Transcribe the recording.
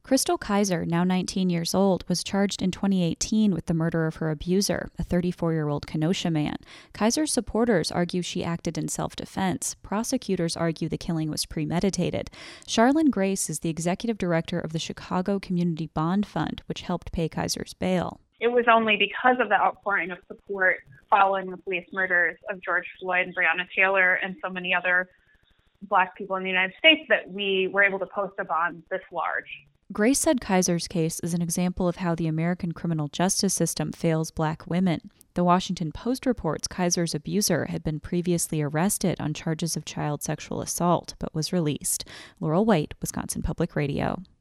Crystal Kaiser, now 19 years old, was charged in 2018 with the murder of her abuser, a 34-year-old Kenosha man. Kaiser's supporters argue she acted in self-defense. Prosecutors argue the killing was premeditated. Charlene Grace is the executive director of the Chicago Community Bond Fund, which helped pay Kaiser's bail. It was only because of the outpouring of support following the police murders of George Floyd and Breonna Taylor and so many other Black people in the United States that we were able to post a bond this large. Grace said Kaiser's case is an example of how the American criminal justice system fails Black women. The Washington Post reports Kaiser's abuser had been previously arrested on charges of child sexual assault, but was released. Laurel White, Wisconsin Public Radio.